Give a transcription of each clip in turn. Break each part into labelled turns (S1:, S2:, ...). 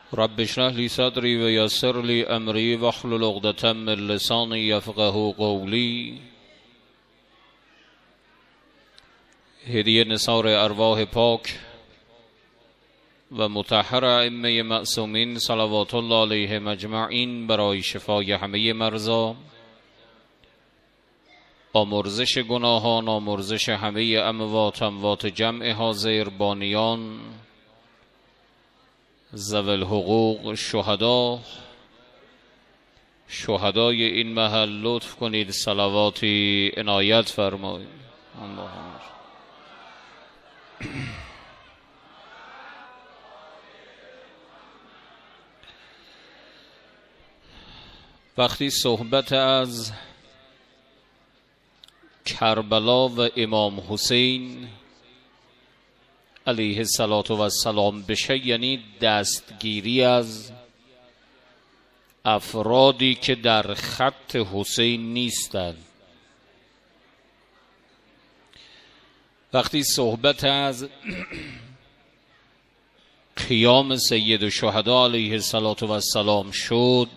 S1: رب اشرح لي صدري ويسر لي امري واحلل عقدة من لساني يفقهوا قولي. هدیه نثار ارواح پاک و مطهر ائمه معصومین صلوات الله علیهم اجمعین برای شفای همه مرضا، آمرزش گناهان، آمرزش همه اموات جمع حاضر، بانیان، ذوی الحقوق، شهدای این محل لطف کنید صلواتی عنایت فرمایید. اللهم وقتی صحبت از کربلا و امام حسین علیه السلام بشه، یعنی دستگیری از افرادی که در خط حسین نیستند. وقتی صحبت از قیام سید الشهدا علیه السلام شد،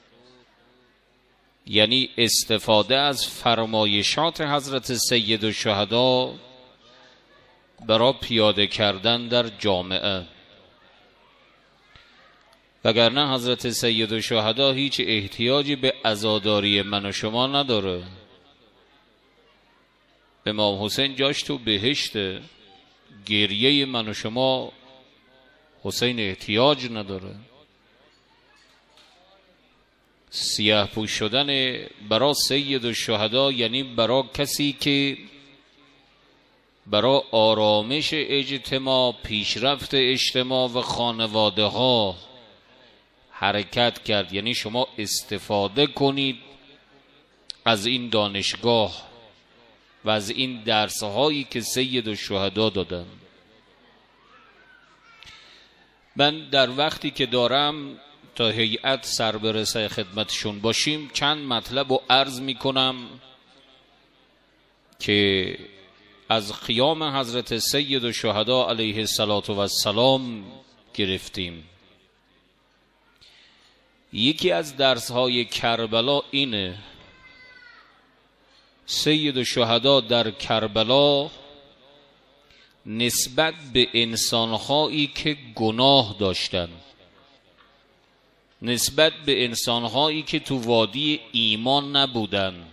S1: یعنی استفاده از فرمایشات حضرت سید الشهدا برای پیاده کردن در جامعه، وگرنه حضرت سید الشهدا هیچ احتیاجی به عزاداری من و شما نداره. امام حسین جاش تو بهشته، گریه من و شما حسین احتیاج نداره. سیاه پوش شدن برای سید الشهدا یعنی برای کسی که برای آرامش اجتماع، پیشرفت اجتماع و خانواده ها حرکت کرد. یعنی شما استفاده کنید از این دانشگاه و از این درس هایی که سید الشهدا دادن. من در وقتی که دارم تا هیئت سر برسه خدمتشون باشیم، چند مطلب رو عرض می کنم که از قیام حضرت سید الشهدا علیه السلام گرفتیم. یکی از درس‌های کربلا اینه: سید الشهدا در کربلا نسبت به انسان‌هایی که گناه داشتن، نسبت به انسان‌هایی که تو وادی ایمان نبودن،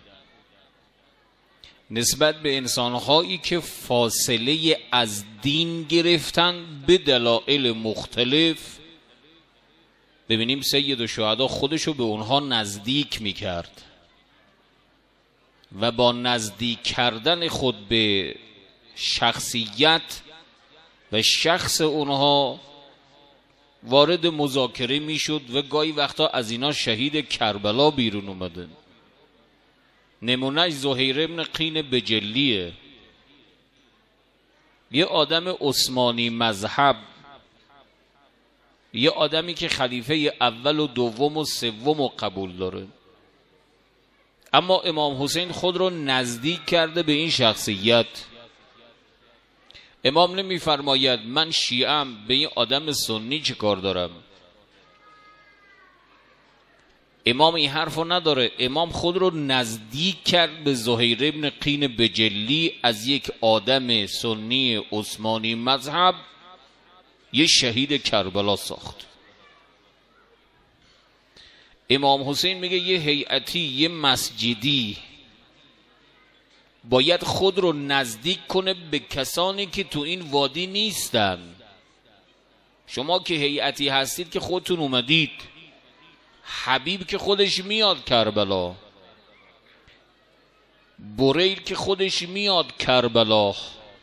S1: نسبت به انسان‌هایی که فاصله از دین گرفتن به دلایل مختلف، ببینیم سید الشهدا خودشو به اونها نزدیک میکرد و با نزدیک کردن خود به شخصیت و شخص اونها وارد مذاکره میشد و گاهی وقتا از اینا شهید کربلا بیرون اومدن. نمونهش زهیر ابن قین بجلیه، یه آدم عثمانی مذهب، یه آدمی که خلیفه اول و دوم و سوم رو قبول داره، اما امام حسین خود رو نزدیک کرده به این شخصیت. امام نمیفرماید من شیعم به این آدم سنی چه کار دارم. امام این حرف رو نداره. امام خود رو نزدیک کرد به زهیر ابن قین بجلی، از یک آدم سنی عثمانی مذهب یه شهید کربلا ساخت. امام حسین میگه یه هیئتی، یه مسجدی باید خود رو نزدیک کنه به کسانی که تو این وادی نیستن. شما که هیئتی هستید که خودتون اومدید، حبیب که خودش میاد کربلا، بریل که خودش میاد کربلا،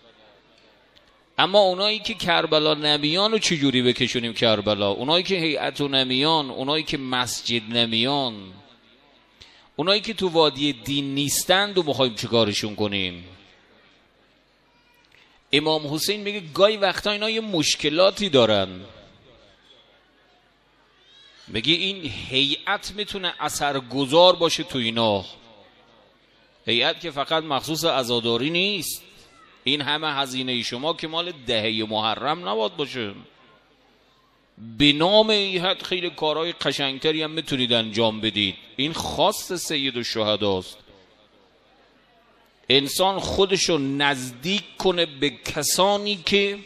S1: اما اونایی که کربلا نمیان رو چجوری بکشونیم کربلا؟ اونایی که هیئت نمیان، اونایی که مسجد نمیان، اونایی که تو وادی دین نیستند و بخوایم چیکارشون کنیم؟ امام حسین میگه گاهی وقتا اینا یه مشکلاتی دارن. میگه این هیئت میتونه اثرگذار باشه تو اینا. هیئت که فقط مخصوص عزاداری نیست، این همه هزینه شما که مال دهه محرم نباید باشه. به نام ایحد خیلی کارهای قشنگتری هم میتونید انجام بدید. این خاص سید الشهداست. انسان خودشو نزدیک کنه به کسانی که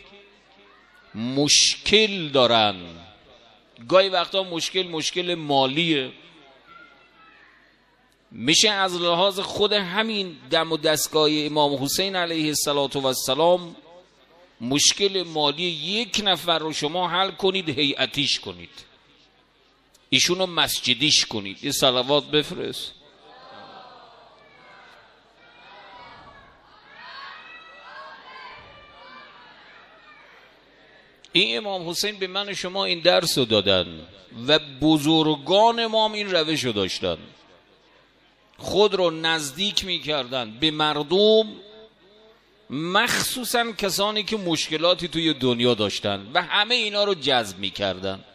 S1: مشکل دارن. گاهی وقتا مشکل مالیه، میشه از لحاظ خود همین دم و دستگاه امام حسین علیه السلام مشکل مالی یک نفر رو شما حل کنید، هیئتیش کنید، ایشونو مسجدیش کنید. یه صلوات بفرست. این امام حسین به من شما این درس رو دادن و بزرگان ما این روش رو داشتن، خود رو نزدیک میکردن به مردم، مخصوصا کسانی که مشکلاتی توی دنیا داشتن و همه اینا رو جذب میکردن.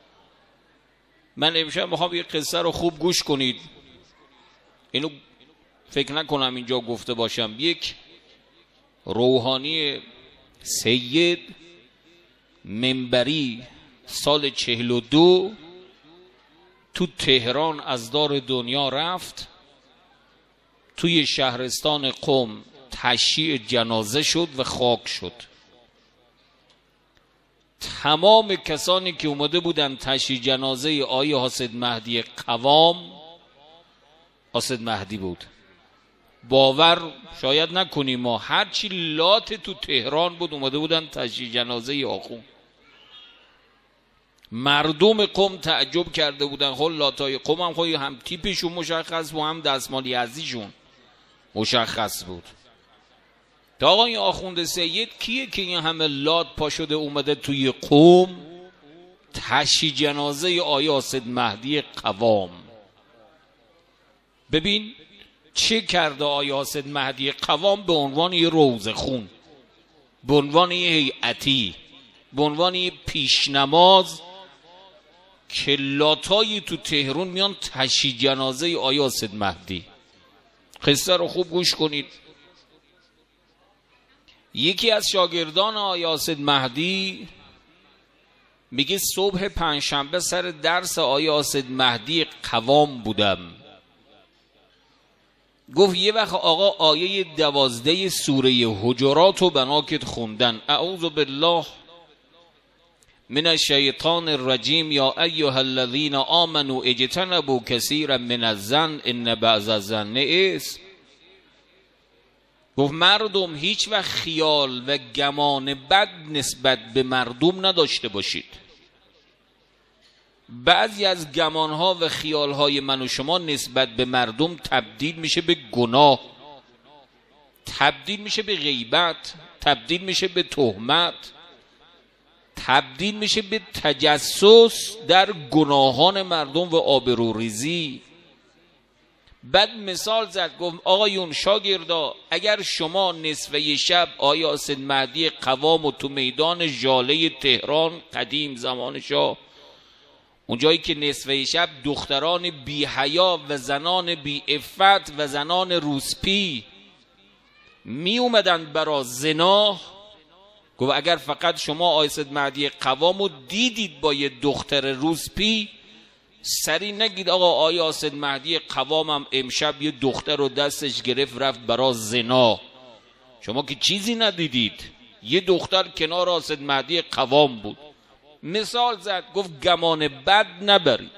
S1: من امشب میخوام یه قصه رو خوب گوش کنید، اینو فکر نکنم اینجا گفته باشم. یک روحانی سید منبری سال 42 تو تهران از دار دنیا رفت، توی شهرستان قم تشییع جنازه شد و خاک شد. تمام کسانی که اومده بودن تشییع جنازه آیه حاسد مهدی قوام، حاسد مهدی بود. باور شاید نکنیم، ما هرچی لات تو تهران بود اومده بودن تشییع جنازه آخون. مردم قم تعجب کرده بودن. خب لاتای قم هم خواهی هم تیپشون مشخص بود، هم دستمالی ازیشون مشخص بود. تا آقا این آخوند سید کیه که این همه لات پا شده اومده توی قم تشییع جنازه آیه حاسد مهدی قوام؟ ببین چه کرده آیه حاسد مهدی قوام به عنوان یه روزه خون، به عنوان یه هیئتی، به عنوان یه پیشنماز که لاتایی تو تهران میان تشییع جنازه آیه حاسد مهدی. قصه رو خوب گوش کنید. یکی از شاگردان آیه حاسد مهدی میگه صبح پنجشنبه سر درس آیه حاسد مهدی قوام بودم. گفت یه وقت آقا آیه 12 سوره حجرات رو بناکت خوندن، اعوذ بالله من الشیطان الرجیم یا ایها الذین آمنوا اجتنبوا کثیرا من الظن ان بعض الظن اثم. گفت مردم هیچ وقت خیال و گمان بد نسبت به مردم نداشته باشید. بعضی از گمانها و خیالهای من و شما نسبت به مردم تبدیل میشه به گناه، تبدیل میشه به غیبت، تبدیل میشه به تهمت، تبدیل میشه به تجسس در گناهان مردم و آبروریزی. بعد مثال زد، گفت آقایون شاگردا، اگر شما نصفه شب آیه حاسد مهدی قوام و تو میدان ژاله تهران قدیم زمان شاه، اونجایی که نصفه شب دختران بی حیا و زنان بی عفت و زنان روسپی می اومدن برا زنا، گفت اگر فقط شما آیه حاسد مهدی قوامو دیدید با یه دختر روسپی، سری نگید آقا آیه حاسد مهدی قوامم امشب یه دختر رو دستش گرفت رفت برا زنا. شما که چیزی ندیدید، یه دختر کنار حاسد مهدی قوام بود. مثال زد، گفت گمان بد نبرید.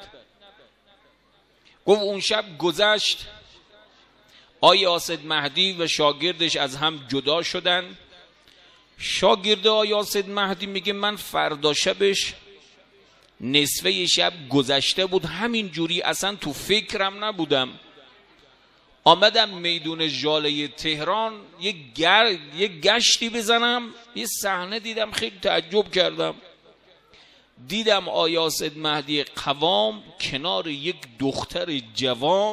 S1: گفت اون شب گذشت، آیه حاسد مهدی و شاگردش از هم جدا شدن. شاگرد آیه حاسد مهدی میگه من فردا شبش نصفه شب گذشته بود، همین جوری اصلا تو فکرم نبودم، آمدم میدون ژاله تهران یه گشتی بزنم، یه صحنه دیدم خیلی تعجب کردم. دیدم آیه حاسد مهدی قوام کنار یک دختر جوان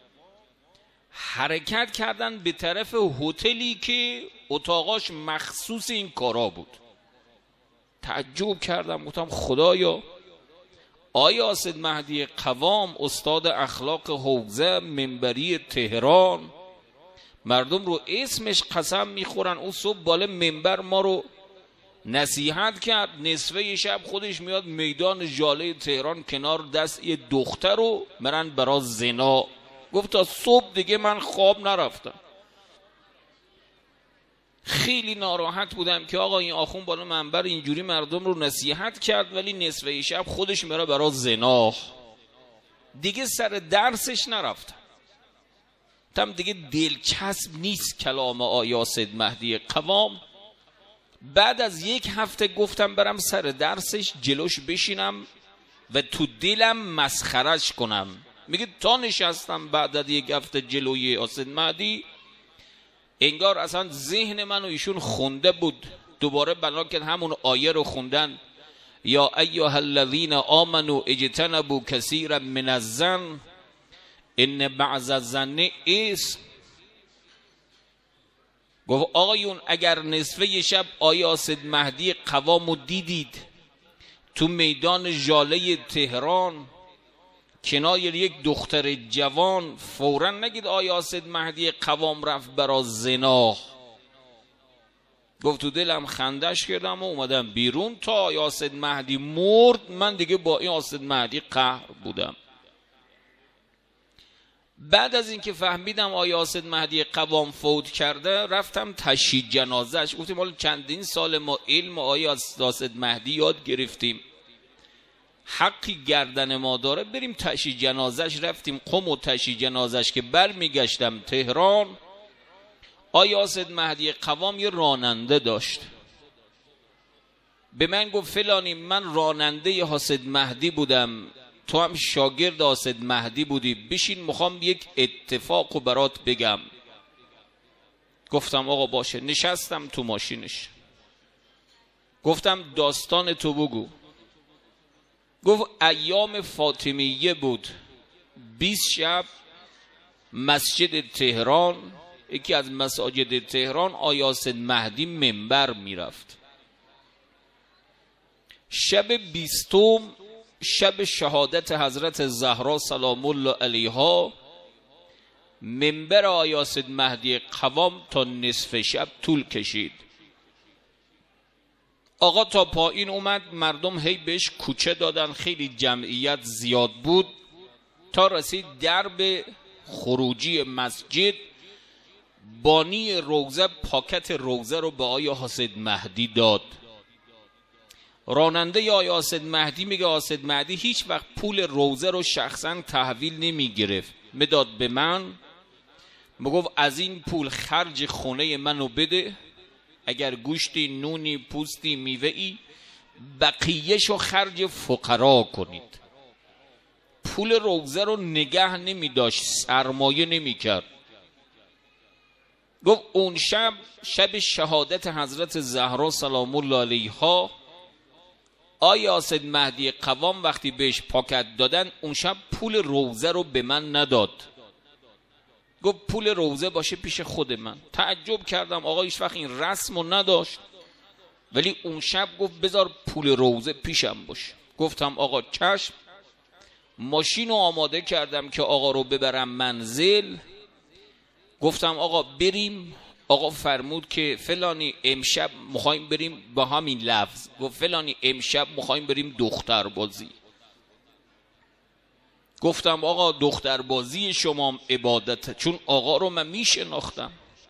S1: حرکت کردن به طرف هتلی که اتاقاش مخصوص این کارا بود. تعجب کردم، گفتم خدایا، آیه حاسد مهدی قوام استاد اخلاق حوزه منبری تهران، مردم رو اسمش قسم میخورن، اون صبح بالا منبر ما رو نصیحت کرد. نصفه شب خودش میاد میدان ژاله تهران کنار دست یه دختر رو برن برا زنا. گفت تا صبح دیگه من خواب نرفتم. خیلی ناراحت بودم که آقا این آخون بالا منبر اینجوری مردم رو نصیحت کرد ولی نصفه شب خودش میره برا زنا. دیگه سر درسش نرفتم. تم دیگه دلچسب نیست کلام آیا سید مهدی قوام. بعد از 1 هفته گفتم برم سر درسش جلوش بشینم و تو دلم مسخرش کنم. میگه تا نشستم بعد از 1 هفته جلوی سید مهدی انگار اصلا ذهن منو ایشون خونده بود. دوباره بنا کرد همون آیه رو خوندن یا ایها الذین آمنوا اجتنبوا کثیرا من الظن ان بعض الظن اسم. گفت آقایون اگر نصفه شب آیا سید مهدی قوامو دیدید تو میدان ژاله تهران کنار یک دختر جوان، فوراً نگید آیا سید مهدی قوام رفت برا زنا. گفت تو دلم خندش کردم و اومدم بیرون. تا آیا سید مهدی مرد من دیگه با این سید مهدی قهر بودم. بعد از اینکه فهمیدم آیا سید مهدی قوام فوت کرده رفتم تشییع جنازش. گفتیم حالا چندین سال ما علم آیا سید مهدی یاد گرفتیم، حقی گردن ما داره، بریم تشییع جنازش. رفتیم قم و تشییع جنازش که برمیگشتم تهران آیا سید مهدی قوام یه راننده داشت. به من گفت فلانی من راننده حسید مهدی بودم، تو هم شاگرد حسید مهدی بودی، بشین میخوام یک اتفاقو برات بگم. گفتم آقا باشه. نشستم تو ماشینش گفتم داستان تو بگو. گفت ایام فاطمیه بود 20 شب مسجد تهران، یکی از مساجد تهران آیا سید مهدی منبر میرفت. شب 20 شب شهادت حضرت زهرا سلام الله علیها منبر آیا سید مهدی قوام تا نصف شب طول کشید. آقا تا پایین اومد، مردم هی بهش کوچه دادن، خیلی جمعیت زیاد بود تا رسید درب خروجی مسجد. بانی روزه پاکت روزه رو به آیا سید مهدی داد. راننده یا آیا سید مهدی میگه آیا سید مهدی هیچ وقت پول روزه رو شخصا تحویل نمیگرفت، میداد به من، میگفت از این پول خرج خونه منو بده، اگر گوشتی، نونی، پوستی، میوه‌ای، بقیه‌شو خرج فقرا کنید. پول روزه رو نگه نمی‌داشت، سرمایه نمی‌کرد. گفت اون شب شهادت حضرت زهرا سلام الله علیها آیا سید مهدی قوام وقتی بهش پاکت دادن اون شب پول روزه رو به من نداد. گفت پول روزه باشه پیش خود من. تعجب کردم آقا هیچ وقت این رسم رو نداشت، ولی اون شب گفت بذار پول روزه پیشم باشه. گفتم آقا چشم. ماشین رو آماده کردم که آقا رو ببرم منزل. گفتم آقا بریم. آقا فرمود که فلانی امشب میخوایم بریم، با همین لفظ گفت فلانی امشب میخوایم بریم دختر بازی. گفتم آقا دختر بازی شما عبادته، چون آقا رو من میشناختم.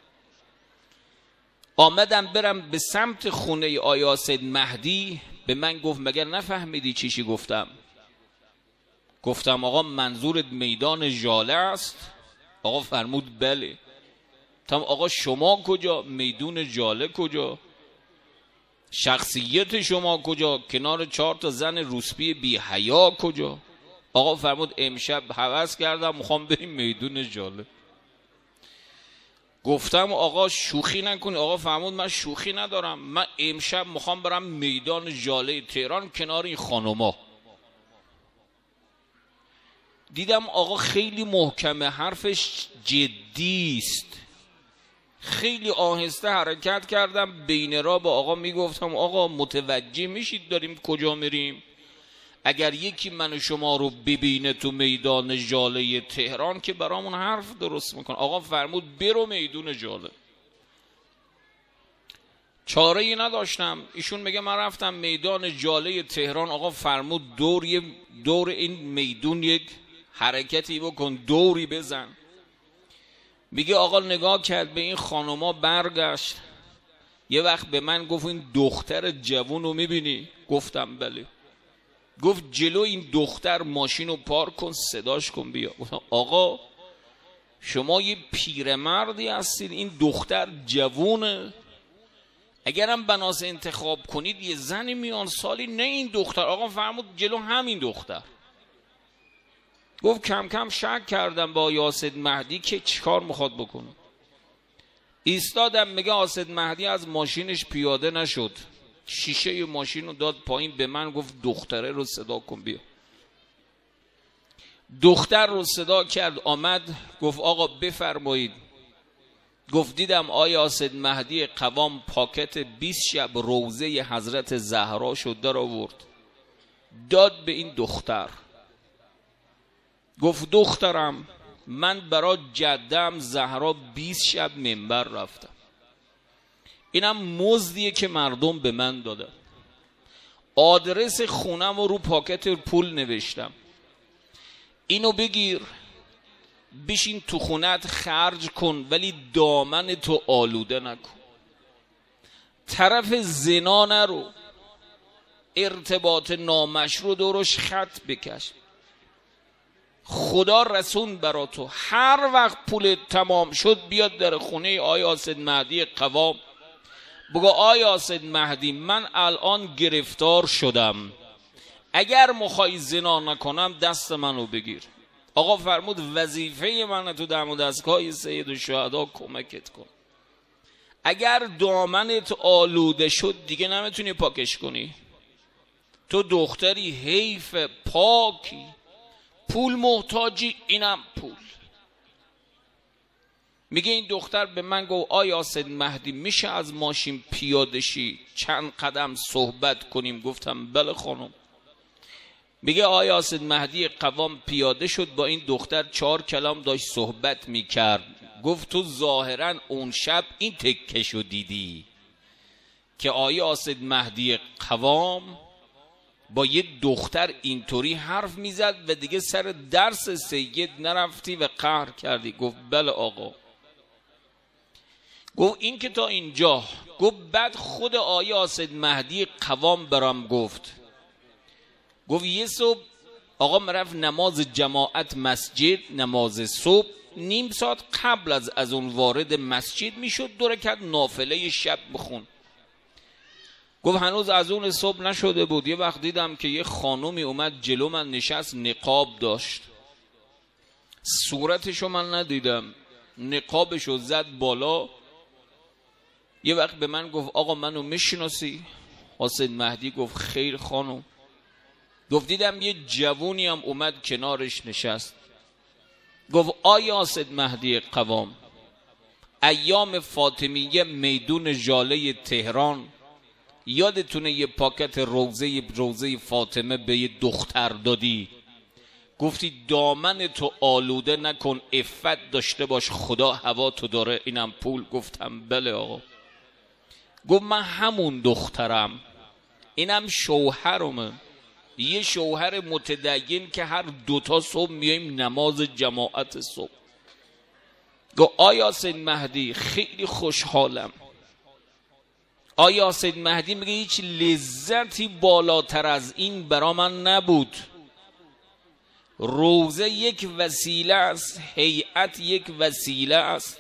S1: آمدم برم به سمت خونه آیا سید مهدی، به من گفت مگر نفهمیدی چیشی گفتم؟ گفتم آقا منظورت میدان ژاله است؟ آقا فرمود بله. گفتم آقا شما کجا؟ میدون ژاله کجا؟ شخصیت شما کجا؟ کنار 4 تا زن روسپی بی حیا کجا؟ آقا فرمود امشب هوس کردم میخوام بریم میدون ژاله. گفتم آقا شوخی نکنی. آقا فرمود من شوخی ندارم، من امشب میخوام برم میدان ژاله تهران کنار این خانوما. دیدم آقا خیلی محکمه، حرفش جدی است. خیلی آهسته حرکت کردم، بین راه با آقا میگفتم آقا متوجه میشید داریم کجا میریم؟ اگر یکی من و شما رو ببینه تو میدان ژاله تهران که برامون حرف درست میکنه. آقا فرمود برو میدون ژاله. چاره‌ای نداشتم. ایشون میگه من رفتم میدان جاله تهران، آقا فرمود دور این میدون یک حرکتی بکن، دوری بزن. میگه آقا نگاه کرد به این خانوما، برگشت یه وقت به من گفت این دختر جوون رو میبینی؟ گفتم بله. گفت جلو این دختر ماشین رو پارک کن، صداش کن بیا. گفتم آقا شما یه پیرمردی هستید، این دختر جوونه، اگرم بناس انتخاب کنید یه زنی میان سالی، نه این دختر. آقا فرمود جلو همین دختر. گفت کم کم شک کردم با یاسد مهدی که چیکار میخواد بکنه. ایستادم، میگه آسد مهدی از ماشینش پیاده نشد، شیشه ماشین رو داد پایین، به من گفت دختره رو صدا کن بیا. دختر رو صدا کرد، آمد، گفت آقا بفرمایید. گفت دیدم آیا آسد مهدی قوام پاکت 20 شب روزه حضرت زهرا شد در آورد، داد به این دختر. گفت دخترم من برای جدم زهرا 20 شب منبر رفتم، اینم مزدیه که مردم به من دادن، آدرس خونم رو پاکت پول نوشتم، اینو بگیر بشین تو خونت خرج کن، ولی دامن تو آلوده نکن، طرف زنا نرو، ارتباط نامشروع دورش خط بکش، خدا رسون برا تو، هر وقت پول تمام شد بیاد در خونه آیا آسد مهدی قوام، بگو آیا آسد مهدی من الان گرفتار شدم، اگر مخوای زنا نکنم دست منو بگیر. آقا فرمود وظیفه من تو دم و دستگاه سید الشهدا کمکت کن، اگر دامنت آلوده شد دیگه نمیتونی پاکش کنی، تو دختری حیف پاکی، پول محتاجی، اینم پول. میگه این دختر به من گفت آیا آسد مهدی میشه از ماشین پیاده شی چند قدم صحبت کنیم؟ گفتم بله خانم. میگه آیا آسد مهدی قوام پیاده شد، با این دختر 4 کلام داشت صحبت میکرد. گفت تو ظاهرا اون شب این تکشو دیدی که آیا آسد مهدی قوام با یه دختر اینطوری حرف میزد و دیگه سر درس سید نرفتی و قهر کردی؟ گفت بله آقا. گفت این که تا اینجا. گفت بعد خود آیا آسد مهدی قوام برام گفت یه صبح آقا مرفت نماز جماعت مسجد، نماز صبح، نیم ساعت قبل از اون وارد مسجد میشد، 2 رکعت نافله شب بخون. گفت هنوز از اون صبح نشده بود، یه وقت دیدم که یه خانومی اومد جلو من نشست، نقاب داشت، صورتشو من ندیدم، نقابشو زد بالا. یه وقت به من گفت آقا منو میشناسی؟ آسد مهدی گفت خیر خانم. گفت دیدم یه جوونی هم اومد کنارش نشست. گفت آیا آسد مهدی قوام ایام فاطمیه میدون ژاله تهران یادتونه یه پاکت روزه فاطمه به یه دختر دادی؟ گفتی دامن تو آلوده نکن، عفت داشته باش، خدا هوا تو داره، اینم پول. گفتم بله آقا. گفت من همون دخترم، اینم شوهرمه، یه شوهر متدین که هر 2 صبح میایم نماز جماعت صبح. گفت آیا آسد مهدی خیلی خوشحالم. آیا آسد مهدی میگه هیچ لذتی بالاتر از این برا من نبود. روزه یک وسیله است، هیئت یک وسیله است.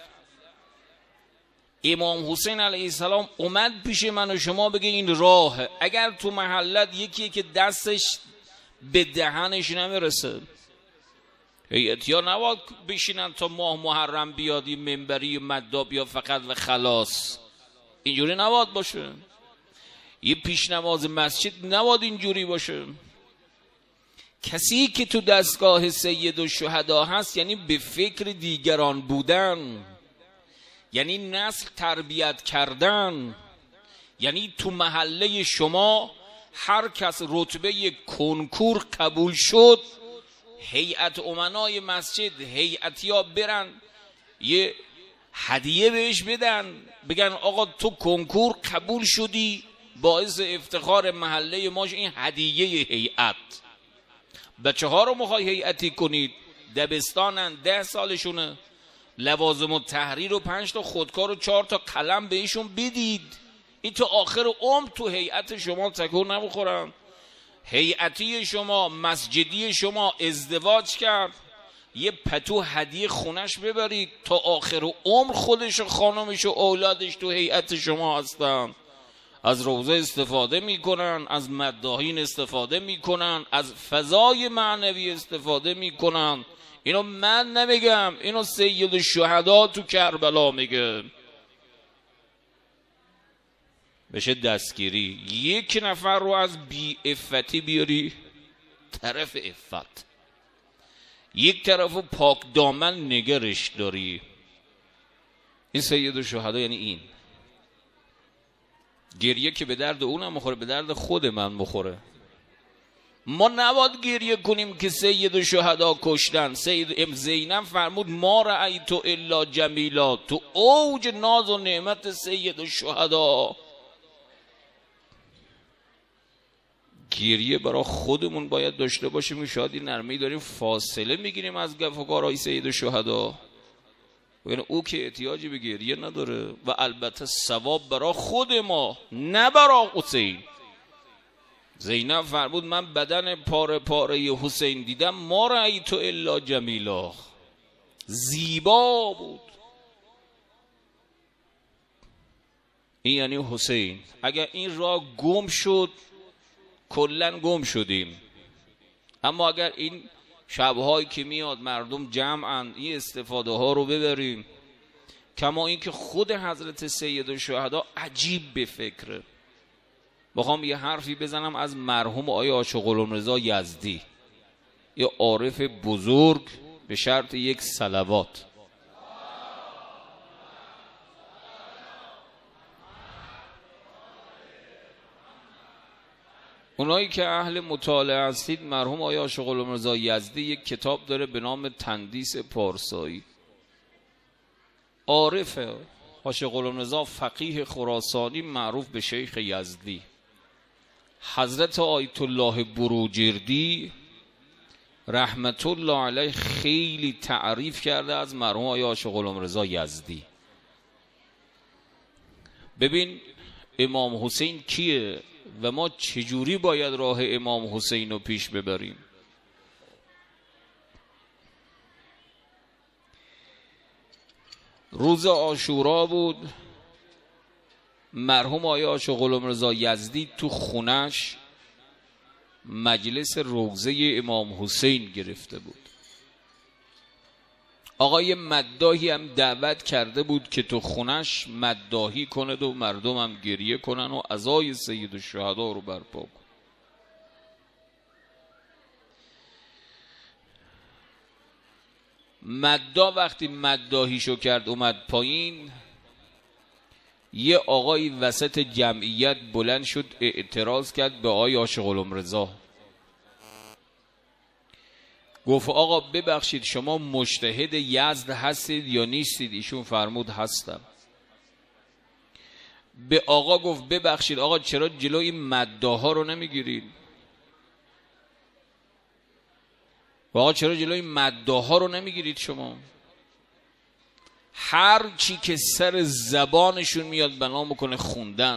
S1: امام حسین علیه السلام اومد پیش من و شما بگه این راهه. اگر تو محلت یکیه که دستش به دهنش نمیرسه، هیئتیا نباید بشینن تا ماه محرم بیادی منبری مدا بیا فقط و خلاص، اینجوری نباید باشه. یه پیش نماز مسجد نباید اینجوری باشه. کسی که تو دستگاه سید الشهدا هست یعنی به فکر دیگران بودن، یعنی نسل تربیت کردن، یعنی تو محله شما هر کس رتبه کنکور قبول شد، هیئت امنای مسجد، هیئتیا برن یه هدیه بهش بدن، بگن آقا تو کنکور قبول شدی، باعث افتخار محله ماش، این هدیه هیئت. بچه ها رو میخوای هیئتی کنید، دبستانن، 10 سالشونه، لوازم التحریر و 5 تا خودکار و 4 تا قلم بهشون بدید، این تا آخر عمر تو هیئت شما تکون نمیخورن. هیئتی شما، مسجدی شما ازدواج کرد، یه پتو هدیه خونش ببرید، تا آخر عمر خودش و خانمش و اولادش تو هیئت شما هستن، از روزه استفاده میکنن، از مداحین استفاده میکنن، از فضای معنوی استفاده میکنن. اینو من نمیگم، اینو سید الشهدا تو کربلا میگه. بشه دستگیری، یک نفر رو از بی افتی بیاری طرف افت، یک طرف رو پاک دامن نگرش داری. این سید الشهدا یعنی این. گریه که به درد اونم مخوره، به درد خود من بخوره. ما نباید گریه کنیم که سید الشهدا کشتن. سید زینب فرمود ما رأیت الا جمیلا، تو اوج ناز و نعمت سید الشهدا. گریه برای خودمون باید داشته باشیم. شاید این نرمی داریم فاصله میگیریم از گفوکارهای سید الشهدا، یعنی او که احتیاجی به گریه نداره. و البته ثواب برای خود ما، نه برای حسین. زینب فرمود من بدن پاره پاره حسین دیدم، ما رأیت الا جمیلا، زیبا بود. این یعنی حسین. اگر این راه گم شد کلن گم شدیم. اما اگر این شبهایی که میاد مردم جمعن، این استفاده ها رو ببریم. کما این که خود حضرت سید الشهدا عجیب به فکره. بخوام یه حرفی بزنم از مرحوم آقای عاشق غلامرضا یزدی، یه عارف بزرگ، به شرط یک صلوات. اونایی که اهل مطالعه هستید، مرحوم آقای عاشق غلامرضا یزدی یک کتاب داره به نام تندیس پارسایی. عارفه، عاشق غلامرضا فقیه خراسانی معروف به شیخ یزدی. حضرت آیت الله بروجردی رحمت الله علیه خیلی تعریف کرده از مرحوم آقای عاشق غلامرضا یزدی. ببین امام حسین کیه و ما چجوری باید راه امام حسین رو پیش ببریم. روز عاشورا بود، مرحوم آقای عاشق غلامرضا یزدی تو خونش مجلس روضه امام حسین گرفته بود. آقای مداحی هم دعوت کرده بود که تو خونش مداحی کند و مردم هم گریه کنن و عزای سید الشهدا رو برپا کن. مدا وقتی مداحیشو کرد اومد پایین، یه آقای وسط جمعیت بلند شد اعتراض کرد به آقای عاشق غلامرضا. گفت آقا ببخشید شما مجتهد یزد هستید یا نیستید؟ ایشون فرمود هستم. به آقا گفت ببخشید آقا چرا جلوی این مداحا رو نمیگیرید؟ آقا چرا جلوی مداحا رو نمیگیرید؟ شما هر چی که سر زبانشون میاد بنا میکنه خوندن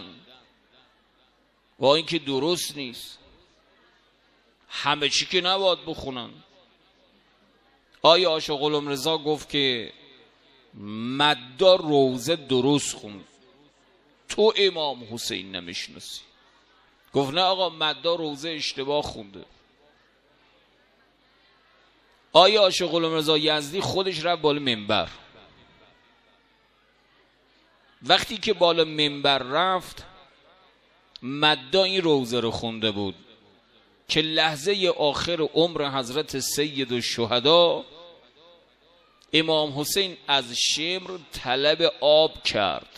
S1: و این که درست نیست. همه چی که نباید بخونن. آقای عاشق غلامرضا گفت که مدا روزه درست خوند، تو امام حسین نمیشناسی. گفت نه آقا مدا روزه اشتباه خونده. آقای عاشق غلامرضا یزدی خودش رفت بالا منبر. وقتی که بالا منبر رفت، مدا این روزه رو خونده بود که لحظه آخر عمر حضرت سید الشهدا امام حسین از شمر طلب آب کرد.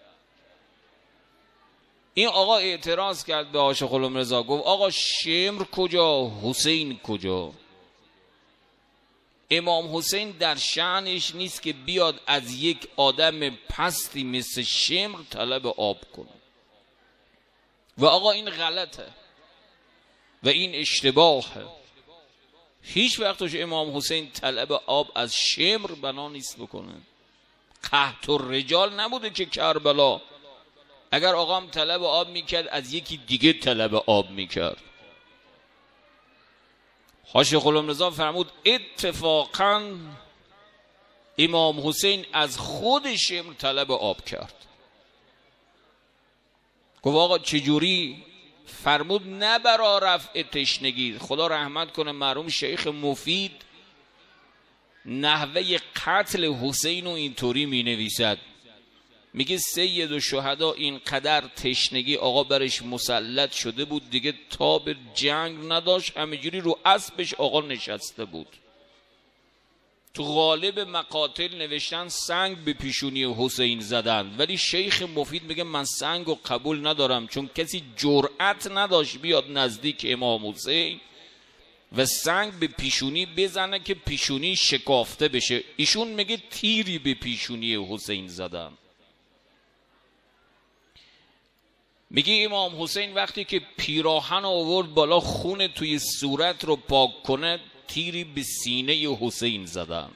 S1: این آقا اعتراض کرد به عاشق غلامرضا، گفت آقا شمر کجا، حسین کجا؟ امام حسین در شأنش نیست که بیاد از یک آدم پستی مثل شمر طلب آب کنه. و آقا این غلطه و این اشتباهه. هیچ وقتش امام حسین طلب آب از شمر بنا نیست بکنه. قحط الرجال نبوده که کربلا. اگر آقام طلب آب میکرد از یکی دیگه طلب آب میکرد. حاج غلامرضا فرمود اتفاقا امام حسین از خود شمر طلب آب کرد. گفت آقا چجوری؟ فرمود نه برا رفع تشنگی. خدا رحمت کنه مرحوم شیخ مفید نحوه قتل حسین رو اینطوری می نویسد، میگه سید الشهدا اینقدر تشنگی آقا برش مسلط شده بود دیگه تاب جنگ نداشت، همینجوری رو اسبش آقا نشسته بود. تو غالب مقاتل نوشتن سنگ به پیشونی حسین زدن، ولی شیخ مفید میگه من سنگ رو قبول ندارم، چون کسی جرأت نداشت بیاد نزدیک امام حسین و سنگ به پیشونی بزنه که پیشونی شکافته بشه. ایشون میگه تیری به پیشونی حسین زدن. میگه امام حسین وقتی که پیراهن آورد بالا خون توی صورت رو پاک کنه، تیری به سینه حسین زدن.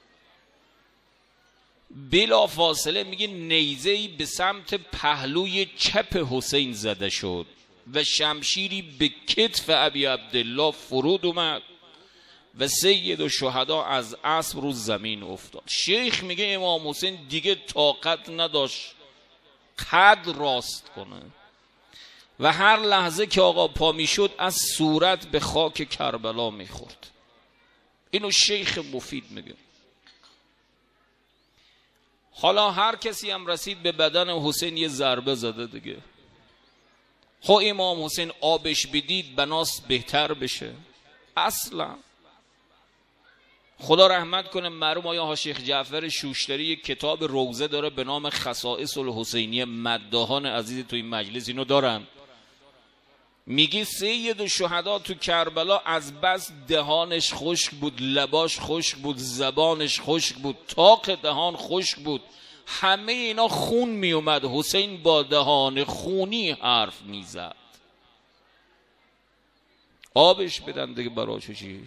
S1: بلا فاصله میگه نیزه‌ای به سمت پهلوی چپ حسین زده شد و شمشیری به کتف ابی عبدالله فرود اومد و سید الشهدا از اسب رو زمین افتاد. شیخ میگه امام حسین دیگه طاقت نداشت قد راست کنه و هر لحظه که آقا پا میشد از صورت به خاک کربلا میخورد. اینو شیخ مفید میگه. حالا هر کسی هم رسید به بدن حسین یه ضربه زده دیگه. خب امام حسین آبش بدید بناس بهتر بشه؟ اصلا. خدا رحمت کنه مرحوم آیا ها شیخ جعفر شوشتری یک کتاب روزه داره به نام خصائص الحسینیه. مداحان عزیز تو این مجلس اینو دارن. میگی سید الشهدا تو کربلا از بس دهانش خشک بود، لباش خشک بود، زبانش خشک بود، طاق دهان خشک بود، همه اینا خون میومد. حسین با دهان خونی حرف میزد. آبش بدن دیگه براش چی.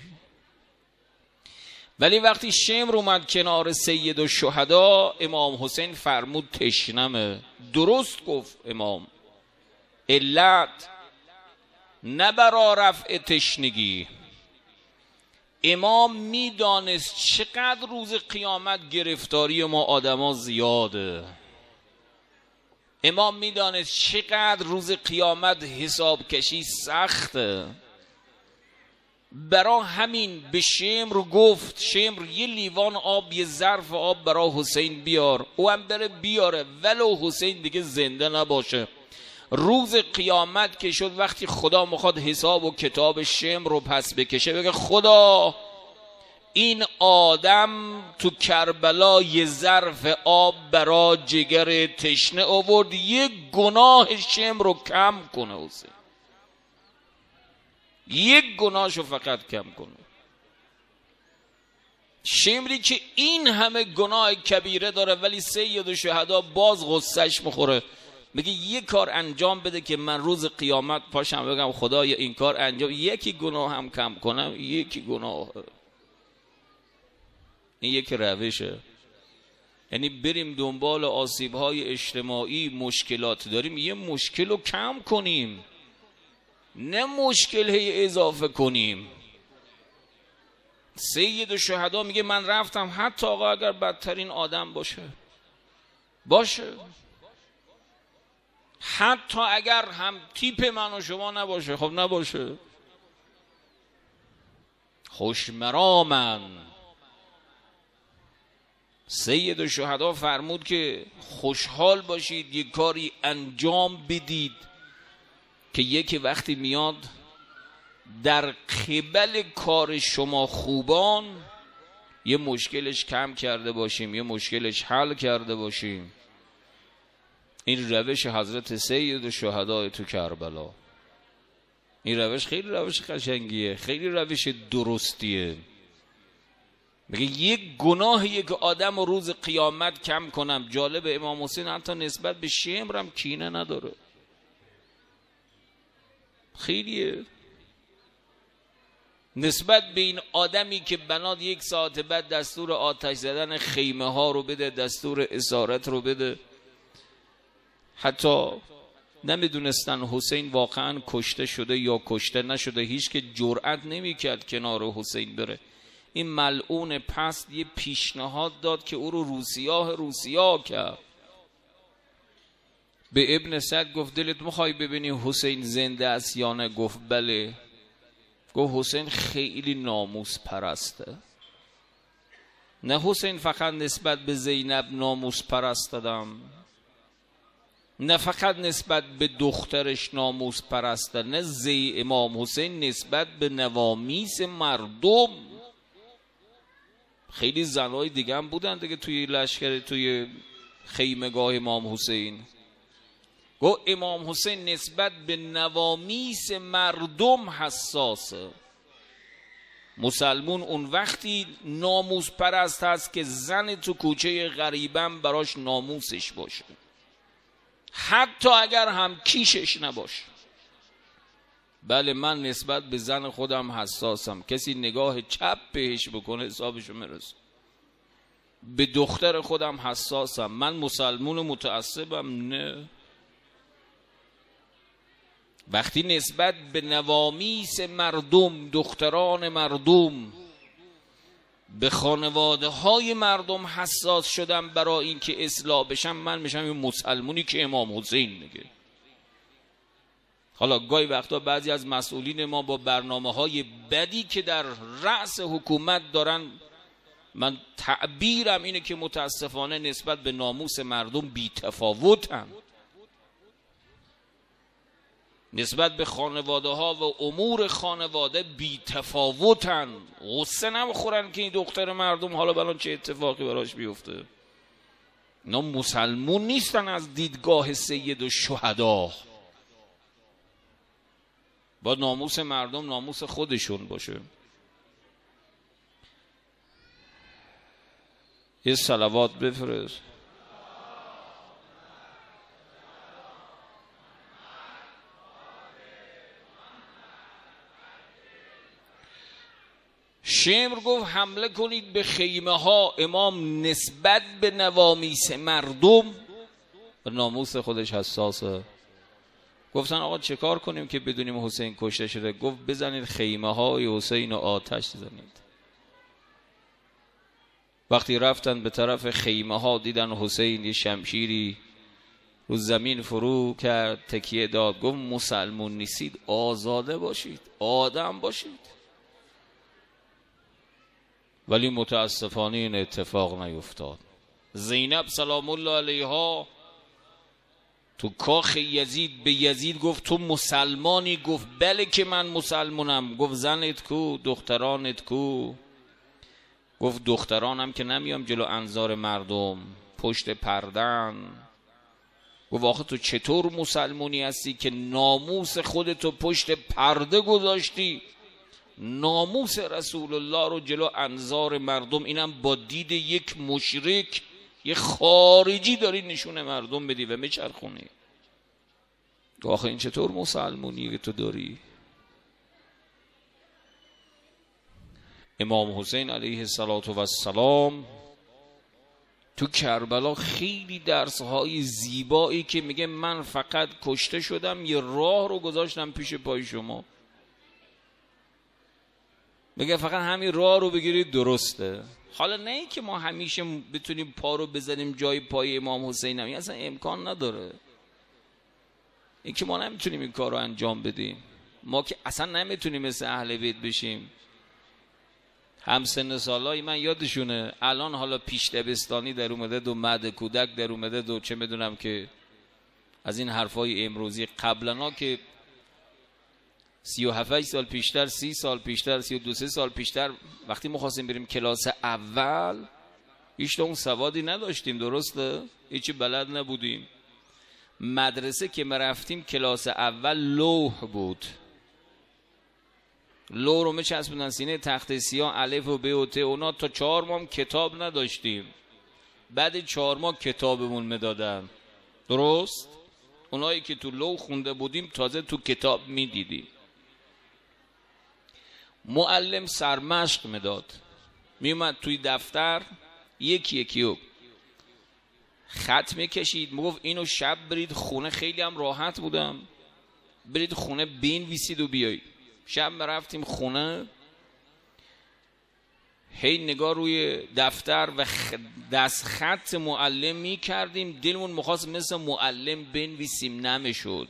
S1: ولی وقتی شمر اومد کنار سید الشهدا امام حسین فرمود تشنمه. درست گفت امام. علت نه برا رفع تشنگی. امام میدانست چقدر روز قیامت گرفتاری ما آدما زیاده. امام میدانست چقدر روز قیامت حساب کشی سخته. برا همین به شمر گفت شمر یه لیوان آب، یه ظرف آب برا حسین بیار. او هم بره بیاره ولو حسین دیگه زنده نباشه. روز قیامت که شد وقتی خدا میخواد حساب و کتاب شمر رو پس بکشه، بگه خدا این آدم تو کربلا یه ظرف آب برا جگر تشنه آورد، یک گناه شمر رو کم کنه. حسین یک گناهشو فقط کم کنه. شمری که این همه گناه کبیره داره ولی سید الشهدا باز غصهش میخوره، میگه یه کار انجام بده که من روز قیامت پاشم بگم خدای این کار انجام، یکی گناه هم کم کنم. یکی گناه. این یک روشه. یعنی بریم دنبال آسیب‌های اجتماعی، مشکلات داریم یه مشکل رو کم کنیم، نه مشکل هی اضافه کنیم. سید الشهدا میگه من رفتم حتی آقا اگر بدترین آدم باشه، حتی اگر هم تیپ من و شما نباشه، خب نباشه، خوشمرامن. سید الشهدا فرمود که خوشحال باشید یک کاری انجام بدید که یکی وقتی میاد در قبل کار شما خوبان یه مشکلش کم کرده باشیم، یه مشکلش حل کرده باشیم. این روش حضرت سید الشهدا تو کربلا. این روش خیلی روش قشنگیه، خیلی روش درستیه. میگه یک گناه یک آدم و روز قیامت کم کنم. جالب امام حسین حتی نسبت به شمر هم کینه نداره. خیلیه نسبت به این آدمی که بناد 1 ساعت بعد دستور آتش زدن خیمه ها رو بده، دستور اسارت رو بده. حتی نمیدونستن حسین واقعا کشته شده یا کشته نشده. هیچ که جرأت نمیکرد کنار حسین بره. این ملعون پست یه پیشنهاد داد که او رو روسیاه کرد. به ابن سعد گفت دلت میخوای ببینی حسین زنده است یا نه؟ گفت بله. گفت حسین خیلی ناموس پرسته. نه حسین فقط نسبت به زینب ناموس پرستدم، نه فقط نسبت به دخترش ناموس پرسته، نه امام حسین نسبت به نوامیس مردم. خیلی زنهای دیگه هم بودن دیگه توی لشکر، توی خیمگاه امام حسین. گفت امام حسین نسبت به نوامیس مردم حساسه. مسلمون اون وقتی ناموس پرست هست که زن تو کوچه غریبم براش ناموسش باشه، حتی اگر هم کیشش نباشه. بله من نسبت به زن خودم حساسم. کسی نگاه چپ بهش بکنه حسابشو میرسه. به دختر خودم حساسم. من مسلمون متعصبم؟ نه. وقتی نسبت به نوامیس مردم، دختران مردم، به خانواده های مردم حساس شدم برای اینکه اصلاح بشم، من میشم این مسلمونی که امام حسین میگه. حالا گاهی وقتا بعضی از مسئولین ما با برنامه‌های بدی که در رأس حکومت دارن، من تعبیرم اینه که متاسفانه نسبت به ناموس مردم بی‌تفاوتن. نسبت به خانواده ها و امور خانواده بی‌تفاوتن. غصه نمیخورن که این دختر مردم حالا بلان چه اتفاقی براش بیفته. اینا مسلمون نیستن از دیدگاه سید الشهدا. با ناموس مردم ناموس خودشون باشه. یه صلوات بفرست. شمر گفت حمله کنید به خیمه ها. امام نسبت به نوامیس مردم و ناموس خودش حساسه. گفتن آقا چه کار کنیم که بدونیم حسین کشته شده؟ گفت بزنید خیمه های حسین و آتش زنید. وقتی رفتن به طرف خیمه ها دیدن حسین یه شمشیری رو زمین فرو کرد، تکیه داد. گفت مسلمون نیستید، آزاده باشید، آدم باشید. ولی متاسفانه این اتفاق نیفتاد. زینب سلام الله علیها تو کاخ یزید به یزید گفت تو مسلمانی؟ گفت بله که من مسلمانم. گفت زنت کو؟ دخترانت کو؟ گفت دخترانم که نمیام جلو انظار مردم، پشت پردن. گفت آخه تو چطور مسلمونی هستی که ناموس خودتو پشت پرده گذاشتی؟ ناموس رسول الله رو جلو انظار مردم، اینم با دید یک مشرک، یه خارجی داری نشون مردم بدی و میچرخونی. آخه این چطور مسلمونی که تو داری؟ امام حسین علیه السلام تو کربلا خیلی درسهای زیبایی که میگه من فقط کشته شدم، یه راه رو گذاشتم پیش پای شما. میگه فقط همین راه رو بگیرید درسته. حالا نه ای که ما همیشه بتونیم پا رو بزنیم جای پای امام حسین، هم اصلا امکان نداره. این که ما نمیتونیم این کار رو انجام بدیم. ما که اصلا نمیتونیم مثل اهل بیت بشیم. همسن سالای من یادشونه الان حالا پیش دبستانی در اومده دو مد کودک در اومده دو چه میدونم که از این حرفای امروزی. قبلنا که 37 سال پیشتر، 30 سال پیشتر، 32 سال پیشتر وقتی ما خواستیم بریم کلاس اول هیچ اون سوادی نداشتیم، درسته؟ هیچی بلد نبودیم. مدرسه که ما رفتیم کلاس اول لوح بود. لو رو میچسبوندن سینه تخت سیاه، الف و ب و ت اونا. تا 4 ماه هم کتاب نداشتیم، بعد 4 ماه کتابمون میدادن. درست؟ اونایی که تو لو خونده بودیم تازه تو کتاب میدیدیم. معلم سرمشق میداد، میومد توی دفتر یکی یکیو خط میکشید، میگفت اینو شب برید خونه، خیلی هم راحت بودم، برید خونه بنویسید و بیایید. شب رفتیم خونه، هی نگاه روی دفتر و دست خط معلم می کردیم، دلمون میخواست مثل معلم بنویسیم، نمیشد.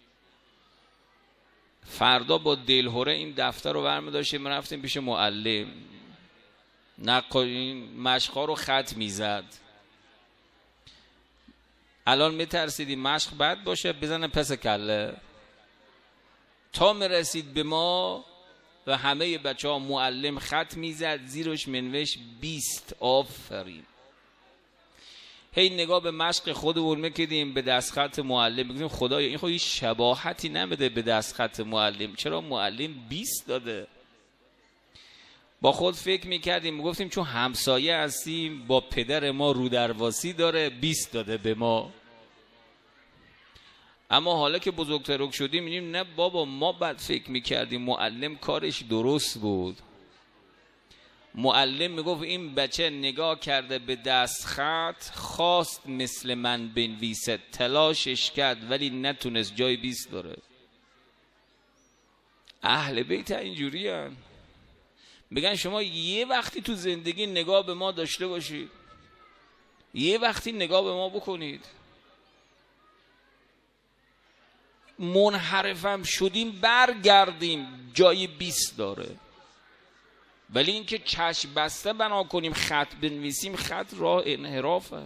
S1: فردا با دلهوره این دفتر رو برمی داشتیم رفتیم پیش معلم، این مشقا رو خط میزد. الان میترسیدیم مشق بد باشه بزنه پس کله. تا میرسید به ما و همه بچه ها معلم خط میزد، زیرش منوشت 20. آفرین. هی نگاه به مشق خودمون میکردیم به دست خط معلم، بگیم خدایا این خود هیچ شباهتی نمیده به دست خط معلم، چرا معلم 20 داده؟ با خود فکر میکردیم، میگفتیم چون همسایه هستیم با پدر ما رو درواسی داره 20 داده به ما. اما حالا که بزرگتر شدیم می‌بینیم نه بابا، ما بد فکر میکردیم، معلم کارش درست بود. معلم میگفت این بچه نگاه کرده به دست خط، خواست مثل من بنویسه، تلاشش کرد ولی نتونست، جای 20 داره. اهل بیت اینجوری هن. بگن شما یه وقتی تو زندگی نگاه به ما داشته باشید، یه وقتی نگاه به ما بکنید، منحرفم شدیم برگردیم، جای 20 داره. ولی اینکه چشم بسته بنا کنیم خط بنویسیم، خط راه انحرافه،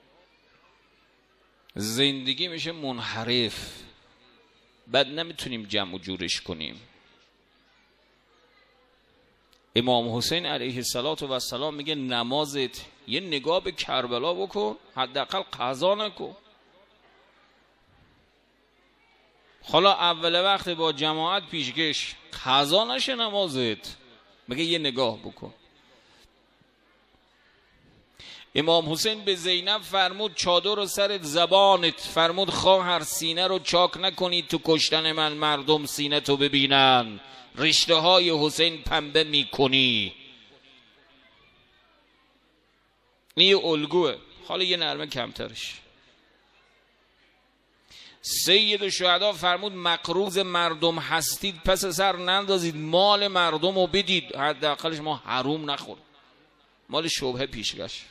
S1: زندگی میشه منحرف، بعد نمیتونیم جمع و جورش کنیم. امام حسین علیه السلام میگه نمازت یه نگاه به کربلا بکن، حداقل قضا نکن. حالا اول وقت با جماعت پیشکش، قضا نشه نمازت، میگه یه نگاه بکن. امام حسین به زینب فرمود چادر رو سر زبانت، فرمود خواهر سینه رو چاک نکنید تو کشتن من، مردم سینه تو ببینن، رشته های حسین پنبه میکنی. این یه الگوه. حالا یه نرمه کمترش. سید الشهدا فرمود مقروض مردم هستید پس سر نندازید، مال مردم رو بدید، حداقلش ما حروم نخور. مال شبهه پیشگش،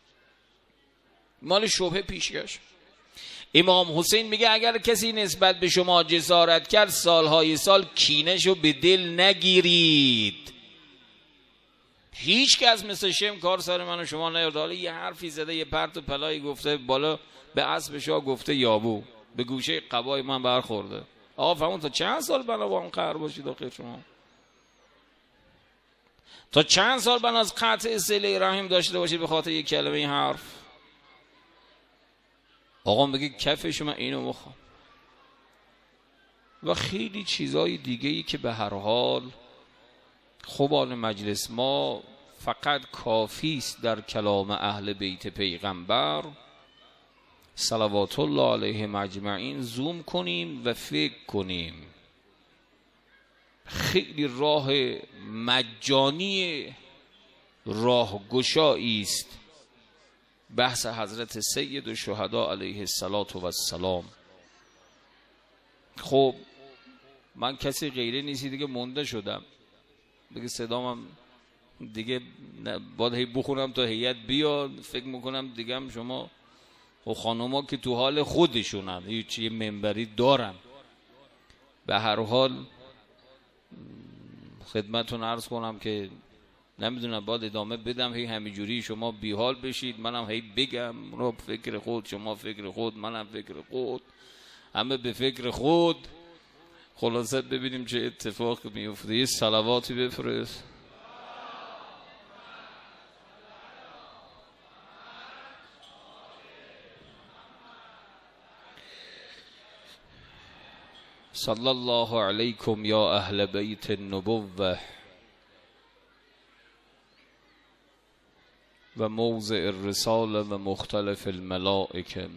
S1: مال شبهه پیشگش. امام حسین میگه اگر کسی نسبت به شما جسارت کرد، سالهای سال کینه‌شو به دل نگیرید. هیچ کس مثل شم کار سر من و شما نیارد. حالا یه حرفی زده، یه پرت و پلایی گفته، بالا به اسب شاه گفته یابو، به گوشه قبای من برخورده. آقا فهمون تا چند سال بنا با هم قهر باشید آخه شما؟ تا چند سال بنا از قطع صله رحم داشته باشید به خاطر یک کلمه این حرف؟ آقا بگه کفش من اینو بخوام و خیلی چیزای دیگه ای که به هر حال خوبان مجلس ما فقط کافی است در کلام اهل بیت پیغمبر صلوات الله علیهم اجمعین زوم کنیم و فکر کنیم. خیلی راه مجانی راهگشایی است بحث حضرت سید الشهدا علیه السلام. خب من کسی غیره نیستی دیگه، مونده شدم دیگه، صدامم دیگه باید هی بخونم تا هیئت بیاد. فکر میکنم دیگه هم شما و خانوما که تو حال خودشونن، یه منبری دارن. به هر حال خدمتون عرض کنم که نمیدونم باید ادامه بدم هی همینجوری شما بیحال بشید، منم هی بگم رو فکر خود، شما فکر خود، منم فکر خود، همه به فکر خود. خلاصه ببینیم چه اتفاق میفته. یه صلواتی بفرست. صلی الله علیکم یا اهل بیت النبوة و موضع الرسالة و مختلف الملائکه.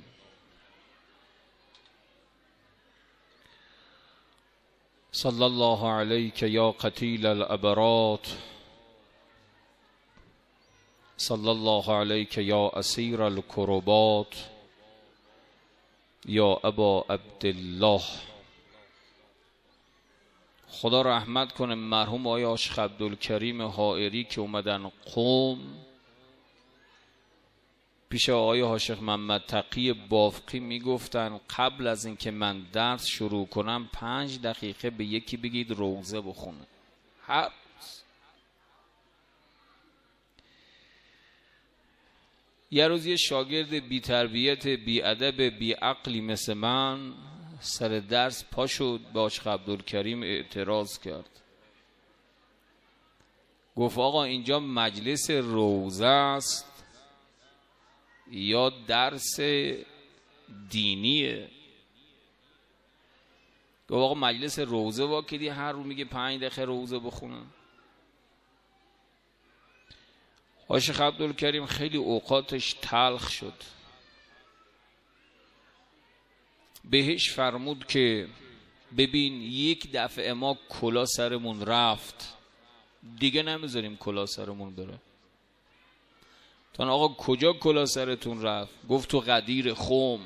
S1: صلی الله علیک یا قتیل العبرات، صلی الله علیک یا اسیر الکربات، یا ابا عبدالله. خدا رحمت کنه مرحوم آقای عاشق عبدالکریم حائری که اومدن قم پیش آقای عاشق محمد تقی بافقی میگفتن قبل از اینکه من درس شروع کنم 5 دقیقه به یکی بگید روزه بخونه. یه روز یه شاگرد بی تربیت بی ادب بی عقلی مثل من سر درس پا شد، به عاشق عبدالکریم اعتراض کرد، گفت آقا اینجا مجلس روزه است یا درس دینیه؟ گفت آقا مجلس روزه واکدی هر رو میگه 5 دقیقه روزه بخونن. عاشق عبدالکریم خیلی اوقاتش تلخ شد، بهش فرمود که ببین یک دفعه ما کلا سرمون رفت، دیگه نمیذاریم کلا سرمون بره. تون آقا کجا کلا سرتون رفت؟ گفت تو غدیر خم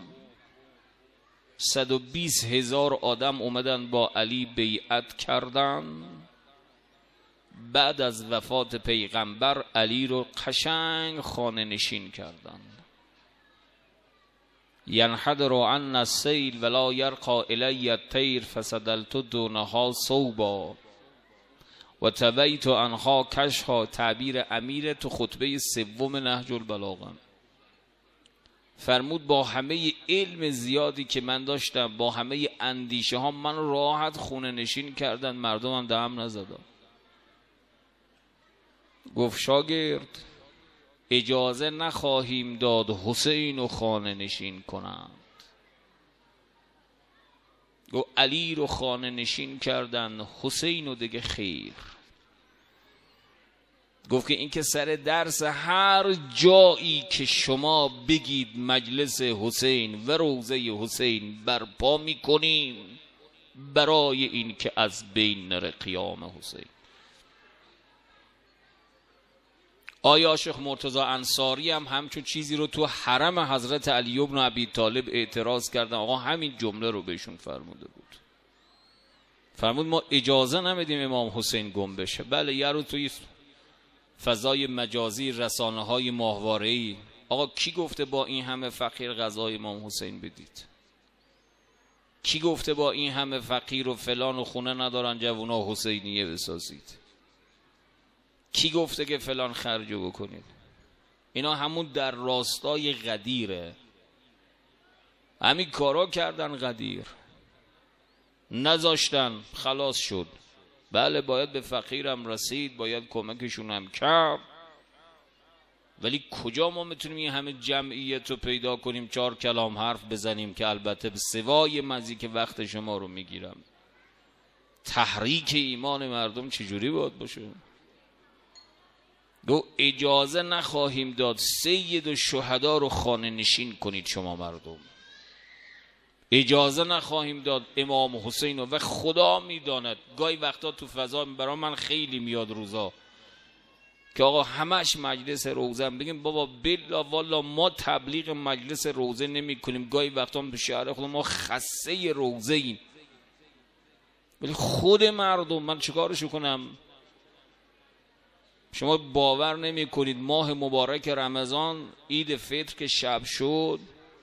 S1: 120,000 آدم اومدن با علی بیعت کردن، بعد از وفات پیغمبر علی رو قشنگ خانه نشین کردن. ینحدر عن السیل ولا یرقى الی الطیر فسدلت دونها صوبا و تبیت عنها کشها. تعبیر امیر تو خطبه 3 نهج البلاغه. فرمود با همه علم زیادی که من داشتم، با همه اندیشه ها، من راحت خونه نشین کردن، مردمم دم نزدن. گفت شاگرد اجازه نخواهیم داد حسین رو خانه نشین کنند. گفت علی رو خانه نشین کردن، حسین رو دیگه خیر. گفت که این که سر درس هر جایی که شما بگید مجلس حسین و روزه حسین برپا میکنیم برای این که از بین نره قیام حسین. آیا عاشق مرتضی انصاری هم همچون چیزی رو تو حرم حضرت علی بن ابی طالب اعتراض کردن. آقا همین جمله رو بهشون فرموده بود، فرمود ما اجازه نمیدیم امام حسین گم بشه. بله یه رو توی فضای مجازی رسانه های ماهواره‌ای آقا کی گفته با این همه فقیر غذای امام حسین بدید؟ کی گفته با این همه فقیر و فلان و خونه ندارن جوونا حسینیه بسازید؟ کی گفته که فلان خرجو بکنید؟ اینا همون در راستای غدیره، همین کارا کردن، غدیر نذاشتن، خلاص شد. بله باید به فقیرم رسید، باید کمکشون هم کرد، ولی کجا ما میتونیم این همه جمعیت رو پیدا کنیم 4 کلام حرف بزنیم که البته به سوای مزی که وقت شما رو میگیرم. تحریک ایمان مردم چجوری باید باشه؟ گو اجازه نخواهیم داد سید الشهدا رو خانه نشین کنید شما مردم، اجازه نخواهیم داد امام حسین رو. و خدا میداند گاهی وقتا تو فضا برای من خیلی میاد روزا که آقا همش مجلس روزه هم بگیم بابا بلا والا ما تبلیغ مجلس روزه نمی کنیم، گاهی وقتا تو شهر خود ما خسته روزه ایم، ولی خود مردم من چیکارشو کنم؟ شما باور نمی کنید ماه مبارک رمضان عید فطر که شب شد،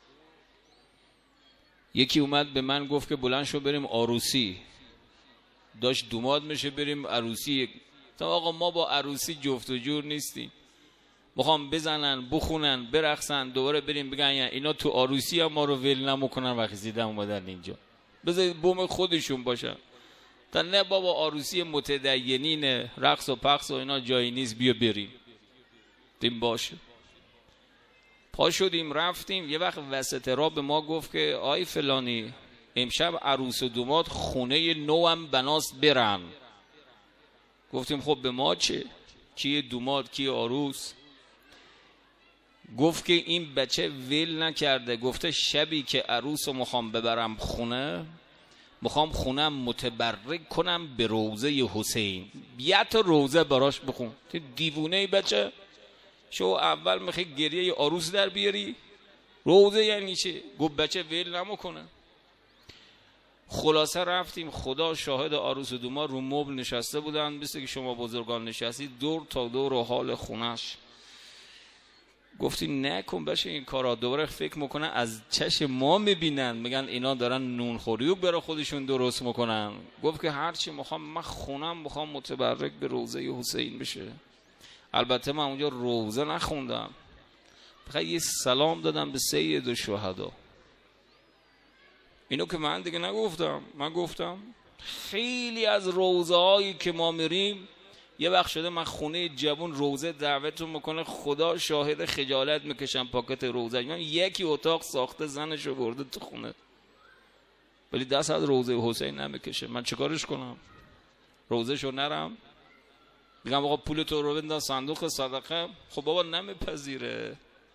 S1: یکی اومد به من گفت که بلند شو بریم عروسی، داشت دوماد میشه بریم عروسی. تا آقا ما با عروسی جفت و جور نیستیم، میخوام بزنن بخونن برقصن دوباره بریم بگن اینا تو عروسی هم ما رو ول نمیکنن و خزیدن اومدن اینجا، بذارید بوم خودشون باشن. تا نه بابا عروسی متدینین رقص و پخص و اینا جایی نیست، بیا بریم. دیم باشه. پا شدیم رفتیم. یه وقت وسط راه به ما گفت که آی فلانی امشب عروس و دوماد خونه نوام بناس برن. گفتیم خب به ما چه؟ کیه دوماد کیه عروس؟ گفت که این بچه ول نکرده، گفته شبی که عروس رو میخوام ببرم خونه، میخوام خونم متبرک کنم به روضه حسین، بیا تا روضه براش بخون. دیوونه ای بچه، شو اول میخوای گریه عروس در بیاری، روضه یعنی چه؟ گفت بچه ول نمیکنه. خلاصه رفتیم، خدا شاهد عروس و دوماد رو مبل نشسته بودن، مثل که شما بزرگان نشستید، دور تا دور و حال خونش. گفتی نکن بشه این کارا، دوباره فکر میکنن از چشم ما میبینن، میگن اینا دارن نونخوریو برای خودشون درست میکنن. گفت که هرچی میخوام من خونم میخوام متبرک به روضه حسین بشه. البته من اونجا روضه نخوندم، فقط یه سلام دادم به سید الشهدا. اینو که من دیگه نگفتم، من گفتم خیلی از روضه هایی که ما میریم، یه وقت شده من خونه جوون روضه دعوتون میکنه، خدا شاهد خجالت میکشم پاکت روضه، من یکی اتاق ساخته زنشو برده تو خونه، ولی دست از روضه حسین نمیکشه. من چیکارش کنم؟ روضه شو نرم؟ میگم آقا پول تو رو بنداز صندوق صدقه، خب بابا نمیپذیره.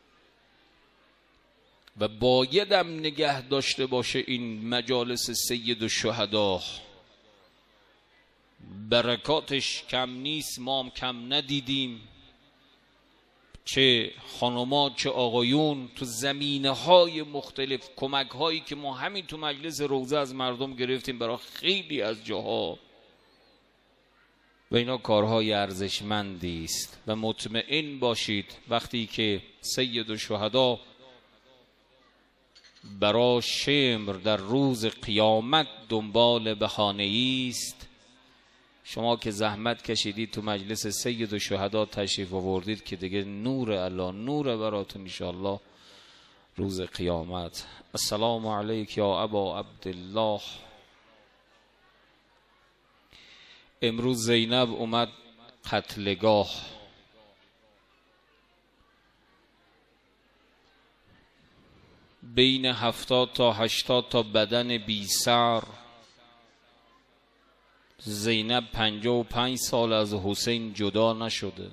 S1: و بایدم نگه داشته باشه این مجالس سید الشهدا، برکاتش کم نیست، ما هم کم ندیدیم. چه خانوما چه آقایون تو زمینه های مختلف، کمک هایی که ما همین تو مجلس روضه از مردم گرفتیم برای خیلی از جاها، و اینا کارهای ارزشمندی است. و مطمئن باشید وقتی که سید الشهدا برای شمر در روز قیامت دنبال بهانه‌ای است، شما که زحمت کشیدید تو مجلس سید الشهدا تشریف آوردید که دیگه نور الله نور براتون ان شاء الله روز قیامت. السلام علیک یا ابا عبدالله. امروز زینب اومد قتلگاه، بین 70 تا 80 تا بدن بی سر. زینب 55 سال از حسین جدا نشده،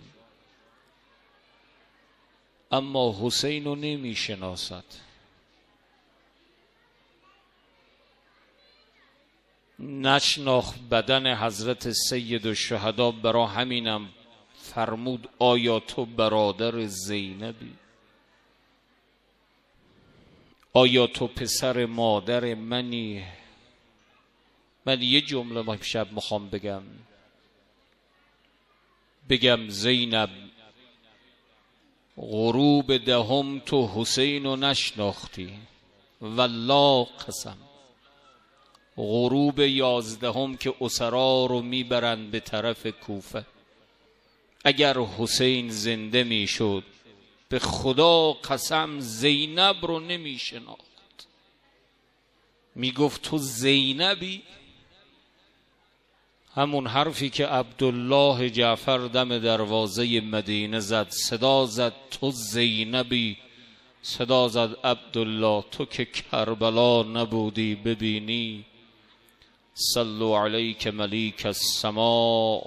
S1: اما حسین رو نمی شناسد. نشناخت بدن حضرت سید الشهدا، برا همینم فرمود آیا تو برادر زینبی؟ آیا تو پسر مادر منی؟ من یه جمله امشب میخوام بگم زینب غروب دهم تو حسین رو نشناختی، والله قسم غروب 11 که اسرا رو میبرند به طرف کوفه، اگر حسین زنده میشد به خدا قسم زینب رو نمیشناخت. میگفت تو زینبی؟ همون حرفی که عبدالله جعفر دم دروازه مدینه زد، صدا زد تو زینبی، صدا زد عبدالله تو که کربلا نبودی ببینی. صلوا علیک ملیک السماء،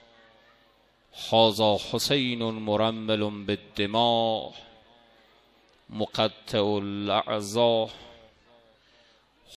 S1: هذا حسین مرمل بالدماء مقطع الاعضاء.